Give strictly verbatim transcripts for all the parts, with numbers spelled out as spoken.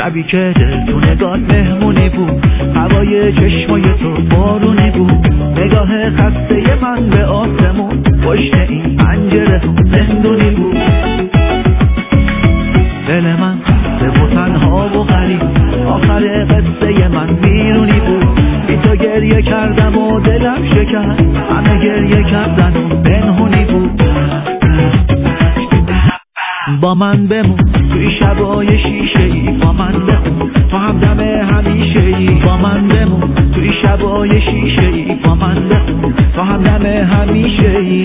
شبی که دل تو نگاه مهمونی بود، هوای چشمای تو بارونی بود، نگاه خسته من به آسمون پشت این پنجره زندونی بود. دل من خسته و تنها و غریب، آخر قصه من بیرونی بود. بی تو گریه کردم و دلم شکست، همه گریه کردن و پنهونی بود. با من بمون توی شبای شیشه ای، با من بمون تو همدم همیشه ای. با من بمون توی شبای شیشه ای، با من بمون تو همدم همیشه ای.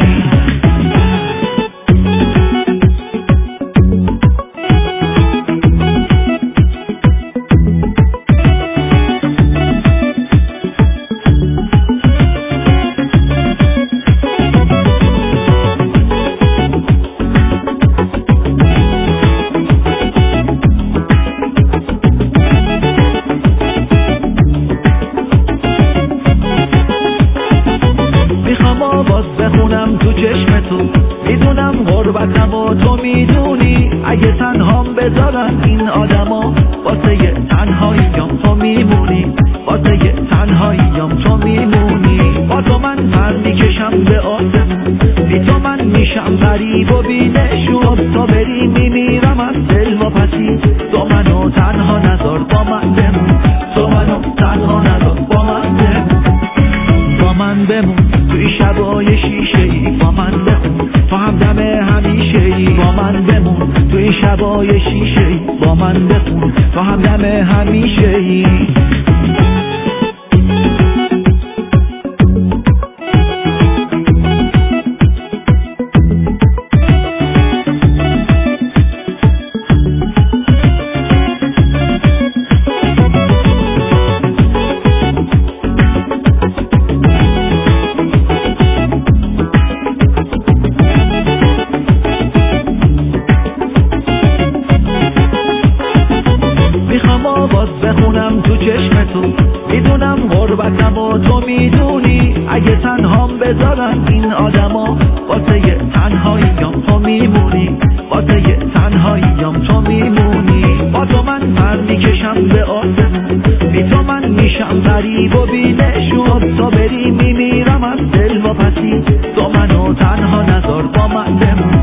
بخونم تو چشم تو، میدونم غربتم و تو میدونی. اگه تنهام بذارن این آدما، واسه یه تنهاییم تو میمونی، واسه یه تنهاییم تو میمونی. با تو من پر میکشم به آسمون، بی تو من میشم غریب و بی‌نشون. تا بری میمیرم از دل و پسی، تو منو تنها نذار با من بمون، تو منو تنها نذار با من بمون. با من بمون توی شبای شیشه ای، با من بمون تو همدم همیشه ای. با من بمون توی شبای شیشه ای، با من بمون تو همدم همیشه ای. بخونم تو چشم تو، میدونم غربتم و تو میدونی. اگه تنهام بذارن این آدما، واسه یه تنهاییم تو میمونی، واسه یه تنهاییم تو میمونی. با تو من پر میکشم به آسمون، بی تو من میشم غریب و بی‌نشون. تا بری میمیرم از دل و پسی، تو منو تنها نذار با من بمون.